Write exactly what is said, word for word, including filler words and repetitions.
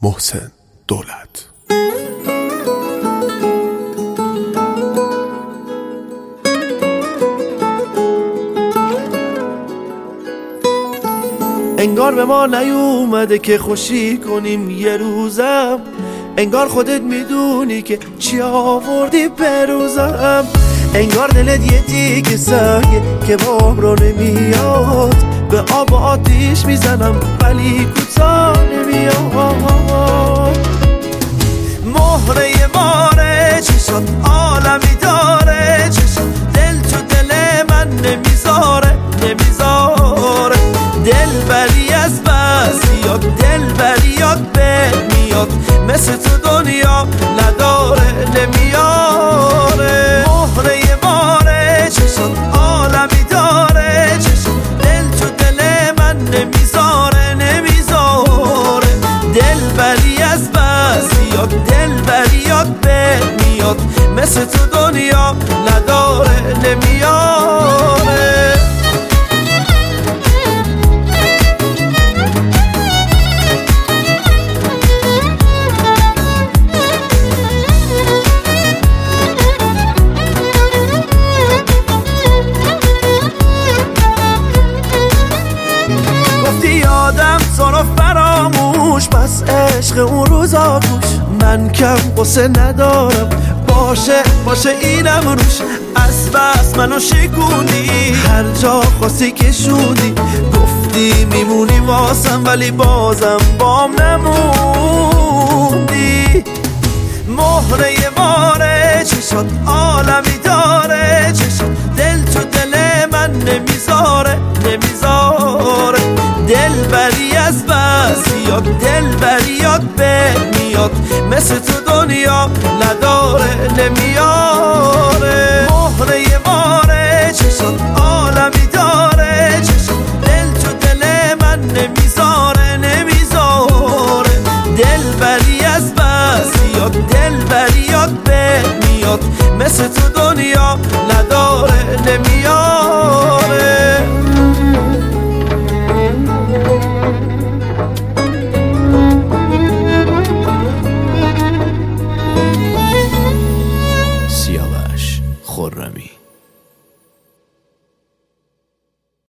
محسن دولت. انگار به ما نیومده که خوشی کنیم یه روزم، انگار خودت میدونی که چی آوردی به روزم، انگار دلت یه دیگه سنگه که بام رو نمیاد، به آب و آتیش میزنم ولی کوتاه نمیاد. مهره ماره چشات عالمی داره، چشات دل تو دل من نمیذاره نمیذاره، دل بری از بس بیاد، دل بریاد به میاد، مثل تو دنیا نداره نمیاره. مهره ماره چشات عالمی داره، چشات دل تو دل من نمیذاره نمیذاره، دل بری از بس بیاد، دل بریاد به میاد، مثل تو دنیا نداره نمیاره. یادم تو رو فراموش، بس عشق اون روزا گوش، من کم قصه ندارم، باشه باشه اینم روش، از بس منو شکوندی، هر جا خواستی کشوندی، گفتی میمونی واسم ولی بازم بام نموندی. مهره ماره چشات عالمی داره، چشات دل تو دل من نمیذاره نمیذاره، دل بری از بس بیاد، دل بریاد به میاد، مثل تو دنیا نداره نمیاد.